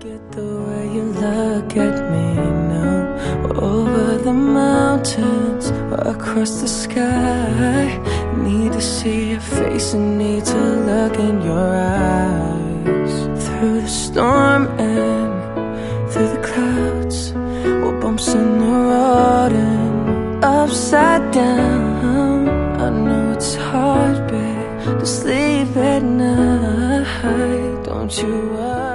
Get the way you look at me now. We're over the mountains, we're across the sky. Need to see your face and need to look in your eyes. Through the storm and through the clouds, we're bumps in the road and upside down. I know it's hard, babe, to sleep at night. Don't you worry.